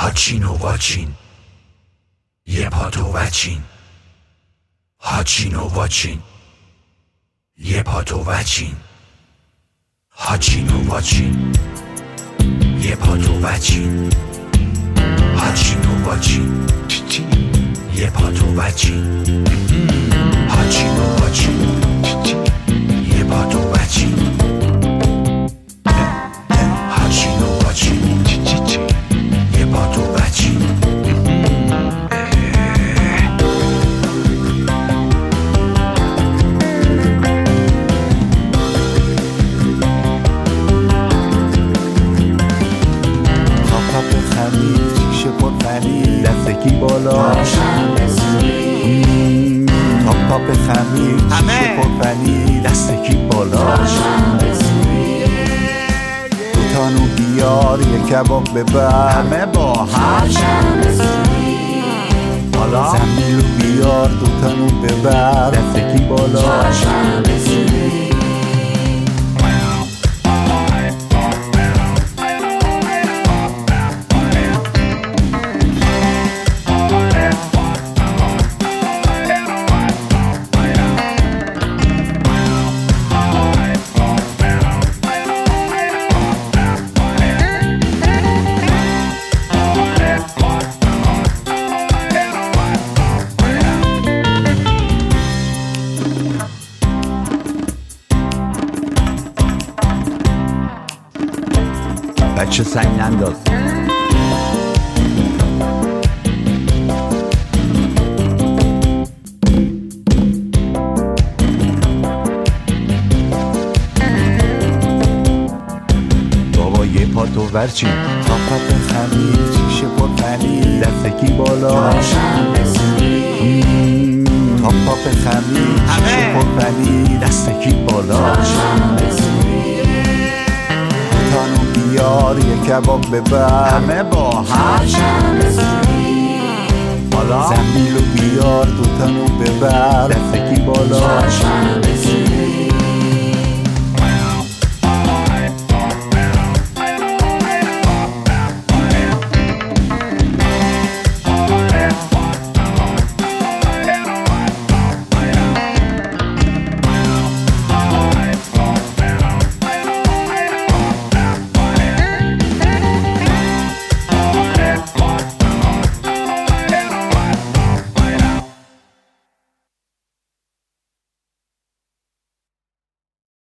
هاچین و واچین یه پاتو وچین هاچین و واچین یه پاتو وچین هاچین و واچین یه پاتو وچین هاچین و واچین یه پاتو وچین هاچین و واچین یه پاتو وچین هاچین و واچین یه پاتو وچین شیشه پر پنیر دستکی بالا تاپ خمیر شیشه پر پنیر دستکی بالا دوتانو بیار یه کباب ببر همه با هم حالا زنبیلو بیار دوتانو ببر دستکی بالا بچه سنگ ننداز بابا یه پاتو ورچین تاپ خمیر شیشه پر پنیر دستکی بالا تاپ خمیر شیشه پر پنیر دستکی بالا بیار یه کباب ببر همه با هم حالا زنبیلو بیار دوتانو ببر دستکی بالا